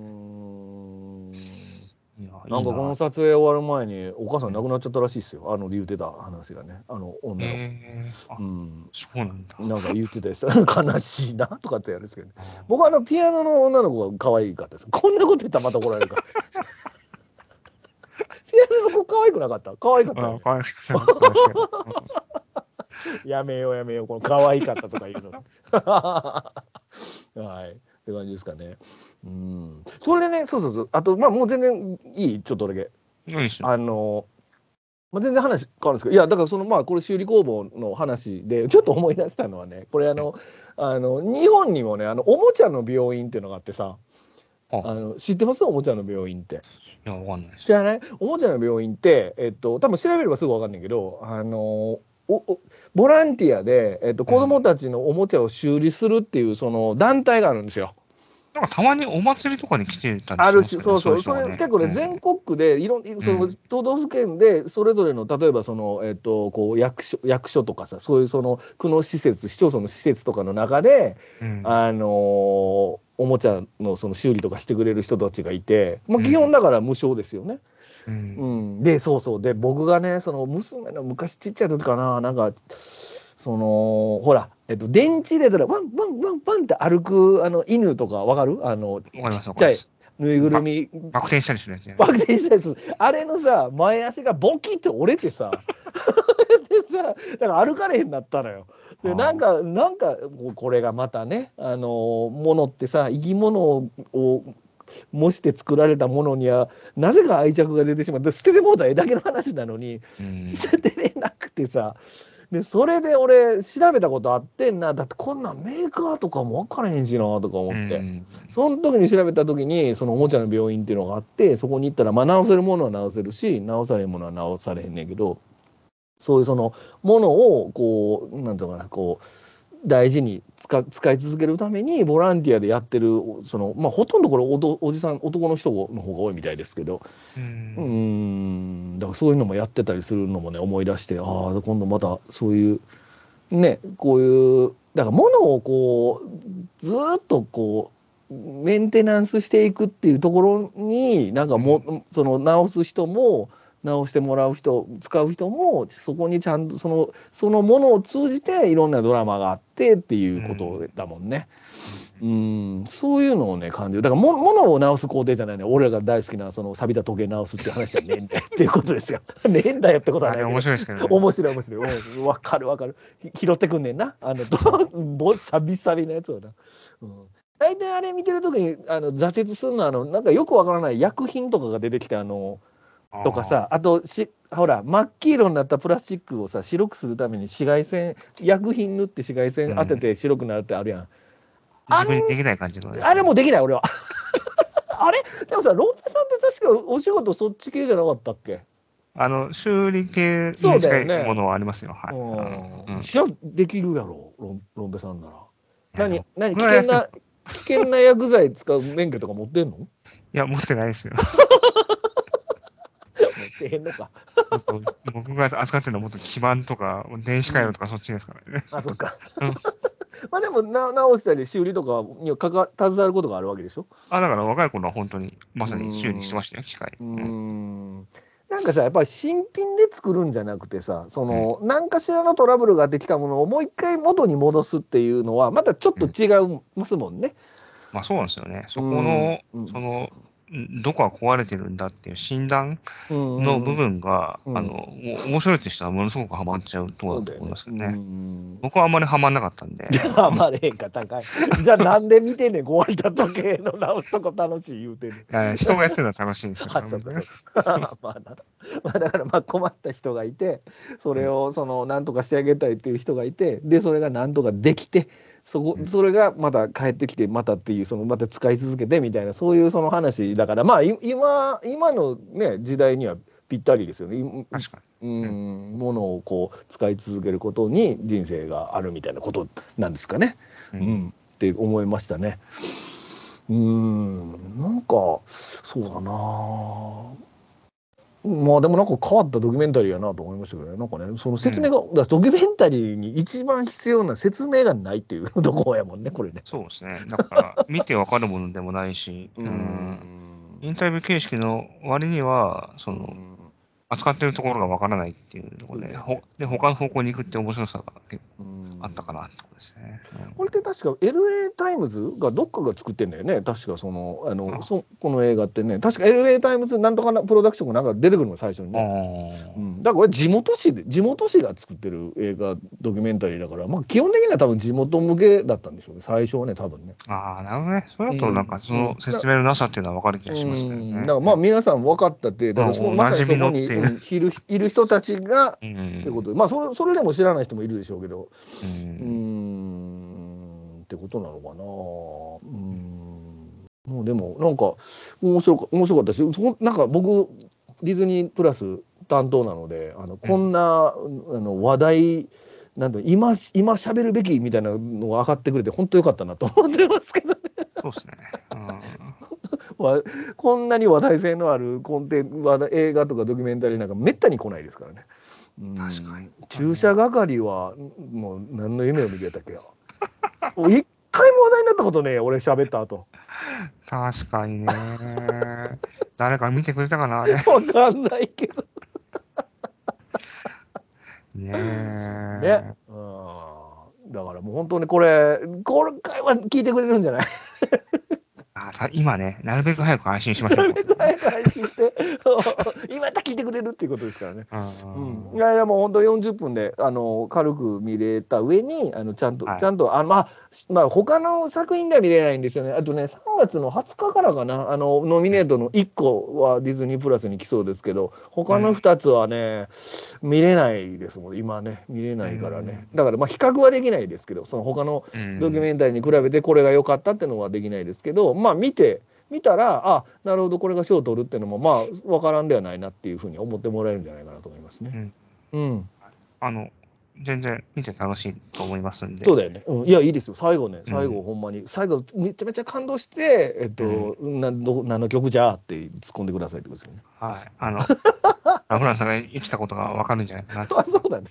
なんかこの撮影終わる前にお母さん亡くなっちゃったらしいですよ。言ってた話がね。女の子。 そうなんだ。 なんか言ってたりさ、悲しいなとかってやるんですけど、僕ピアノの女の子が可愛かったです。こんなこと言ったらまた怒られるから。ピアノの子可愛くなかった？可愛かったよね。 可愛くなかったですけど。 やめようこの可愛かったとか言うの。はいって感じですかね。それでね、そうあとまあもう全然いい、ちょっとだけ全然話変わるんですけど、いやだからこれ修理工房の話でちょっと思い出したのはね、これ日本にもねおもちゃの病院っていうのがあってさ、知ってます？おもちゃの病院って。 いやわかんないです。 知らない？おもちゃの病院って多分調べればすぐ分かんないけどボランティアで、子どもたちのおもちゃを修理するっていうその団体があるんですよ。 なんかたまにお祭りとかに来てたりしますあるし、そう、それ結構ね、全国区でその都道府県でそれぞれの例えばこう役所とかさ、そういう区の施設、市町村の施設とかの中で、おもちゃのその修理とかしてくれる人たちがいて、基本だから無償ですよね。でで僕がねその娘の昔ちっちゃい時かな、なんかほら電池入れたらワンワンワンワンって歩く犬とかわかる？ちっちゃいぬいぐるみバク転したりするやつや。 バク転したやつ、あれのさ前足がボキって折れてさでさだから歩かれへんなったのよ。でなんかこれがまたねものってさ、生き物を模して作られたものにはなぜか愛着が出てしまって、捨ててもうた絵だけの話なのに捨てれなくてさ、でそれで俺調べたことあってんな、だってこんなんメーカーとかも分からへんしなとか思って、その時に調べた時にそのおもちゃの病院っていうのがあって、そこに行ったら直せるものは直せるし直されへんものは直されへんねんけど、そういうものをこうなんていうのかな、こう大事に使い続けるためにボランティアでやってるほとんどこれおじさん男の人の方が多いみたいですけど、だからそういうのもやってたりするのもね思い出して、今度またそういうね、こういうだから物をこうずっとこうメンテナンスしていくっていうところになんか直す人も直してもらう人、使う人もそこにちゃんとそのものを通じていろんなドラマがあってっていうことだもんね。そういうのをね感じる。だから物を直す工程じゃないね。俺らが大好きな錆びた時計直すっていう話じゃねえんだよっていうことですよ。ねえんだよってことはないけど。 面白いですけどね。 面白い。わかる。拾ってくんねんな。サビサビのやつをな。大体あれ見てる時に挫折するのはなんかよくわからない薬品とかが出てきてとかさ、あとほら真っ黄色になったプラスチックをさ白くするために紫外線薬品塗って紫外線当てて白くなるってあるやん。 自分にできない感じの、 あれもできない俺は。あれでもさロンペさんって確かお仕事そっち系じゃなかったっけ？ 修理系に近いものはありますよ。はい。 じゃあできるやろ、ロンベさんなら。何危僕険な薬剤使う免許とか持ってんの？ いや、持ってないですよ。 持ってへんのか。 僕が扱ってるのはもっと基板とか、電子回路とかそっちですからね。 あ、そっか。 うんまあでも直したり修理とかに携わることがあるわけでしょ。 だから若い頃は本当に、まさに修理してましたよ、機械。 なんかさ、やっぱり新品で作るんじゃなくてさ、何かしらのトラブルができたものをもう一回元に戻すっていうのは、またちょっと違いますもんね。 まあそうなんですよね。そこの、どこが壊れてるんだっていう診断の部分が、面白いって人はものすごくハマっちゃうところだと思いますけどね。僕はあんまりハマんなかったんで。 ハマれへんか高い。じゃあなんで見てんねん、壊れた時計の直すとこ楽しい言うてんねん。 人がやってるのは楽しいんですよ。 まあだから困った人がいて、それをなんとかしてあげたいっていう人がいて、でそれがなんとかできて、それがまた帰ってきてまたっていうまた使い続けてみたいな、そういう話だから、まあ今のね時代にはぴったりですよね。 確かに。 ものをこう使い続けることに人生があるみたいなことなんですかね。って思いましたね。なんかそうだな。まあでもなんか変わったドキュメンタリーやなと思いましたけどね。なんかね、その説明が、ドキュメンタリーに一番必要な説明がないっていうところやもんね、これね。 そうですね。だから、見てわかるものでもないし、インタビュー形式の割には、扱ってるところがわからないっていうところで、他の方向に行くって面白さが結構あったかなってことですね。 これって確か LA タイムズがどっかが作ってんだよね。確かこの映画ってね、確か LA タイムズなんとかなプロダクションがなんか出てくるの最初にね。だからこれ地元紙が作ってる映画ドキュメンタリーだから、まあ基本的には多分地元向けだったんでしょうね、最初はね、多分ね。 なるほどね。それだとなんかその説明のなさっていうのはわかる気がしますけどね。 だからまあ皆さん分かったって、だからまさにそこにいる人たちがってことで、まあそれでも知らない人もいるでしょうけど、ってことなのかな。もうでもなんか面白かったし、なんか僕ディズニープラス担当なので、こんな話題なんて今喋るべきみたいなのが上がってくれて本当良かったなと思ってますけどね。 そうですね。 こんなに話題性のある映画とかドキュメンタリーなんかめったに来ないですからね。 確かに。 注射係はもう何の夢を見てたっけよ。一回も話題になったことねえ、俺喋った後。 確かにね。誰か見てくれたかな、あれ。 わかんないけど。 ね。 だからもう本当にこれ回は聞いてくれるんじゃない？ 今ね、なるべく早く配信しましょう。 なるべく早く配信して、今やったら聞いてくれるっていうことですからね。いやもう本当40分で軽く見れた上にちゃんとまあ他の作品では見れないんですよね。あとね、3月の20日からかな、ノミネートの1個はディズニープラスに来そうですけど、他の2つはね、見れないですもん、今ね、見れないからね。だからまあ比較はできないですけど、その他のドキュメンタリーに比べてこれが良かったっていうのはできないですけど、まあ見たら、なるほど、これが賞を取るっていうのもまあ分からんではないなっていうふうに思ってもらえるんじゃないかなと思いますね。 全然見て楽しいと思いますんで。 そうだよね。いや、いいですよ。最後ほんまに最後めちゃめちゃ感動して何の曲じゃって突っ込んでくださいってことですよね。 はい。ラフランスが生きたことが分かるんじゃないかなと。 そうだね。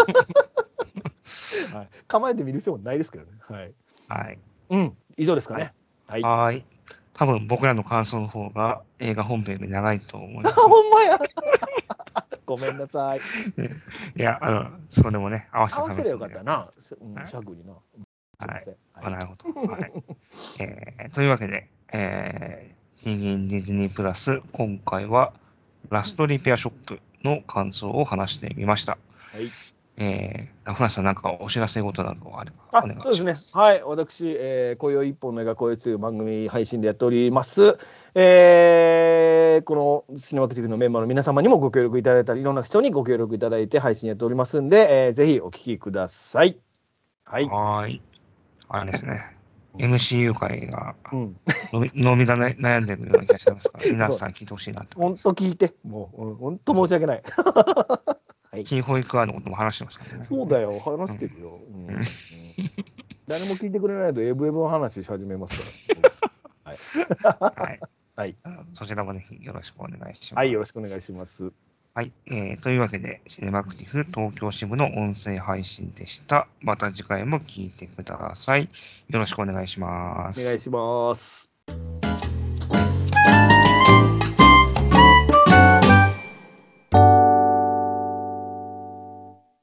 構えてみる必要もないですけどね。はい。以上ですかね。 はい。多分僕らの感想の方が映画本編より長いと思います。 ほんまや。ごめんなさい。 いや、それもね、合わせて楽しい。よかったな。尺にな。 はい。なるほど。というわけで、TGN ディズニープラス、今回はラストリペアショップの感想を話してみました。ラフランスさん、なんかお知らせ事などあればお願いします。 そうですね。はい。私、今宵一本の映画今宵という番組配信でやっております。このシネマクティブのメンバーの皆様にもご協力いただいたり、いろんな人にご協力いただいて配信やっておりますんで、ぜひお聞きください。 はい。あれですね。 MCU 界がうん。 飲みだね悩んでるような気がしますから、皆さん聞いてほしいなって思い本ます。 当聞いて、もう、本当申し訳ない。はい。 キーホイクアのことも話してますからね。 そうだよ、話してるよ。 うん誰も聞いてくれないと、エブエブの話し始めますから。 はい。 はい。 そちらもぜひよろしくお願いします。 はい、よろしくお願いします。 はい。というわけで、シネマクティブ東京支部の音声配信でした。また次回も聞いてください。よろしくお願いします。 お願いします。